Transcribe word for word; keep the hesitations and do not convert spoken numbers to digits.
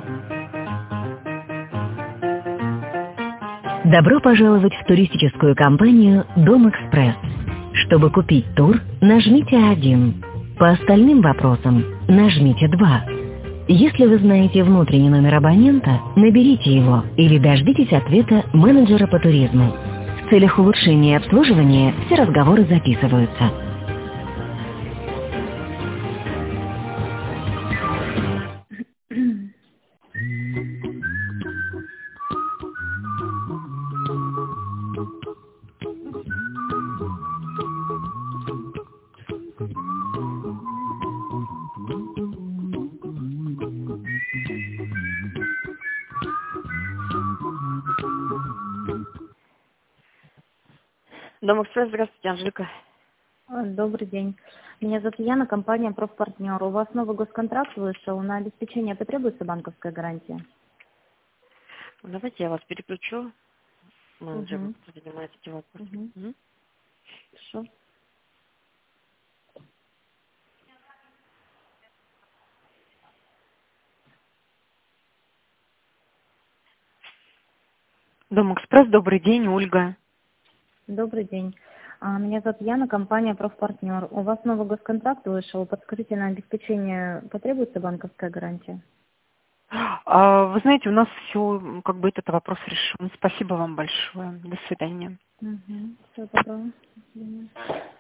Добро пожаловать в туристическую компанию «Дом Экспресс». Чтобы купить тур, нажмите один. По остальным вопросам нажмите два. Если вы знаете внутренний номер абонента, наберите его или дождитесь ответа менеджера по туризму. В целях улучшения обслуживания все разговоры записываются. Дом Экспресс, здравствуйте, Анжелика. А, Добрый день. Меня зовут Яна, компания «Профпартнер». У вас новый госконтракт вышел. На обеспечение потребуется банковская гарантия? Давайте я вас переключу. Менеджер, Угу. кто занимается этим вопросом. Угу. Мгм. Хорошо. Дом Экспресс, добрый день, Ольга. Добрый день. А, Меня зовут Яна, компания «Профпартнер». У вас новый госконтракт вышел. Подскажите, на обеспечение потребуется банковская гарантия? А, Вы знаете, у нас все, как бы этот вопрос решен. Спасибо вам большое. До свидания. Угу. Всего доброго. До свидания.